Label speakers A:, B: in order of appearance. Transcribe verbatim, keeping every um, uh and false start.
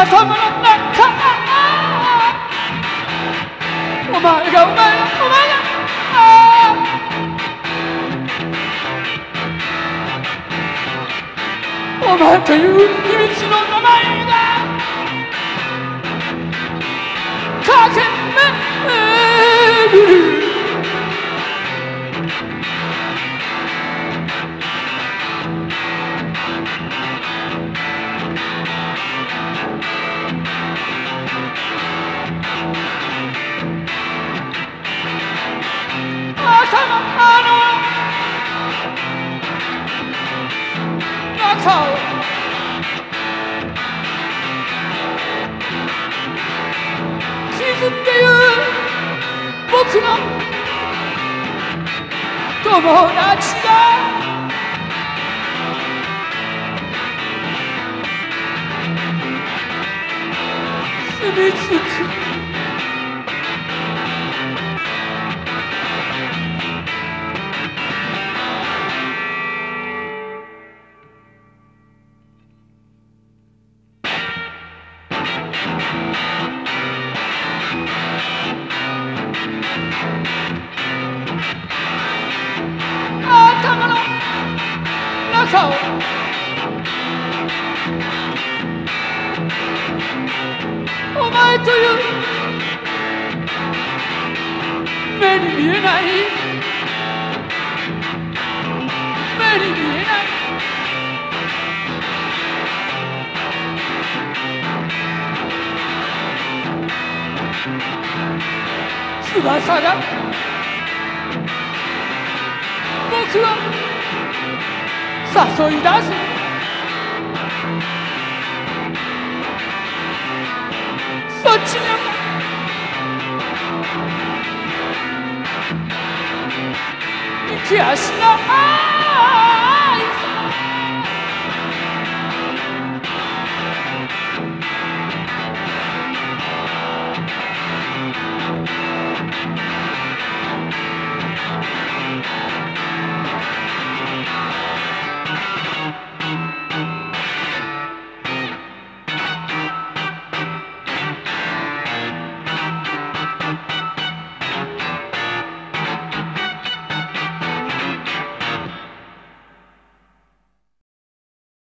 A: 頭の中お前がお前がお前がお前という秘密の名前が駆け巡る頭の中を傷っていう僕の友達が住み着く頭の中をお前という目に見えない目に見えない翼が僕を誘い出すそっちに行きやしない